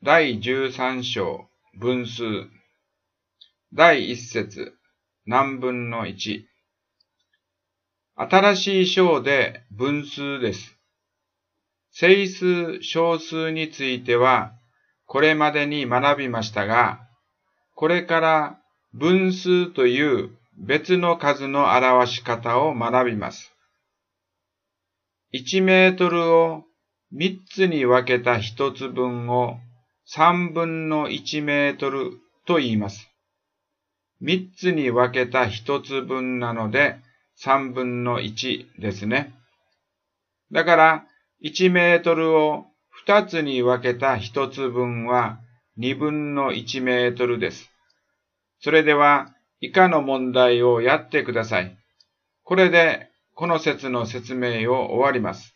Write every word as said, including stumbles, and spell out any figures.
だいじゅうさん章分数だいいっ節何分のいち。新しい章で分数です。整数小数についてはこれまでに学びましたが、これから分数という別の数の表し方を学びます。いちメートルをみっつに分けたひとつ分をさんぶんのいちメートルと言います。みっつに分けたひとつ分なのでさんぶんのいちですね。だからいちメートルをふたつに分けたひとつ分はにぶんのいちメートルです。それでは以下の問題をやってください。これでこの節の説明を終わります。